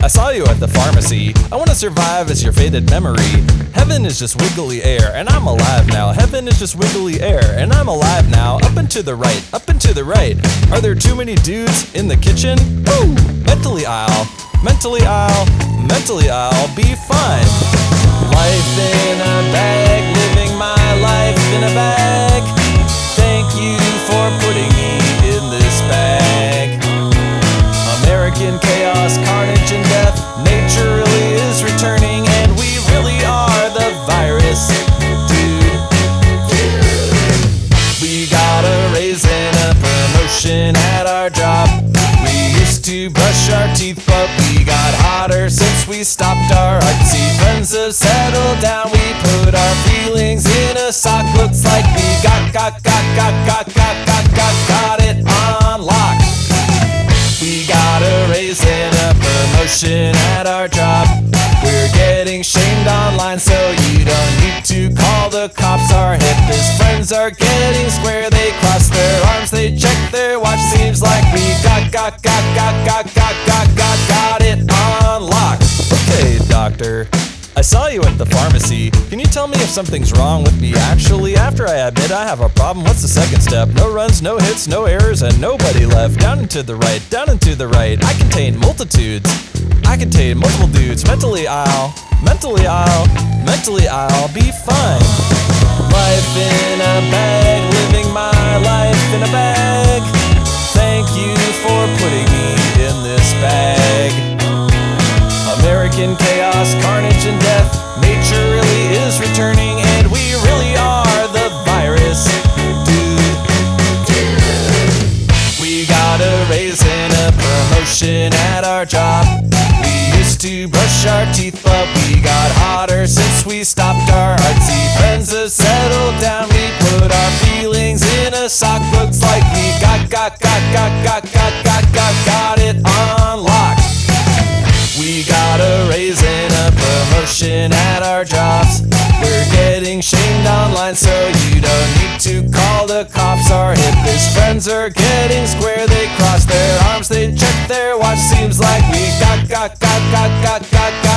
I saw you at the pharmacy. I wanna survive as your faded memory. Heaven is just wiggly air, and I'm alive now. Heaven is just wiggly air, and I'm alive now. Up and to the right, up and to the right. Are there too many dudes in the kitchen? Woo! Mentally I'll be fine. Life in a bag, living my life in a bag. Thank you for putting me in this bag. American chaos, carnage, and death. Nature really is returning, and we really are the virus, dude. We got a raise and a promotion at our job. We used to brush our teeth, but we got hotter since we stopped. Our artsy friends have settled down. We put our feelings in a sock. Looks like we got it on lock. We got a raise and a promotion at our job. We're getting shamed online, so you don't need to call the cops. Our hippest friends are getting square. They cross their arms, they check their watch. Seems like we got it on lock. Okay, doctor, I saw you at the pharmacy. Can you tell me if something's wrong with me actually? After I admit I have a problem, what's the second step? No runs, no hits, no errors, and nobody left. Down and to the right, down and to the right. I contain multitudes. I contain multiple dudes. Mentally I'll be fine. Life in a bag, living my life in a bag. Thank you for putting me in this bag. American chaos, carnage, and death. Nature really is returning, and we really are the virus, dude. We got a raise and a promotion at our job. We used to brush our teeth, but we got hotter since we stopped. Our artsy friends have settled down. We put our feelings in a sock. Looks like we got it on lock. We got a raise and a promotion at our jobs. We're getting shamed online, so you don't need to call the cops. Our hippest friends are getting square. They cross their arms, they check their watch. Seems like we got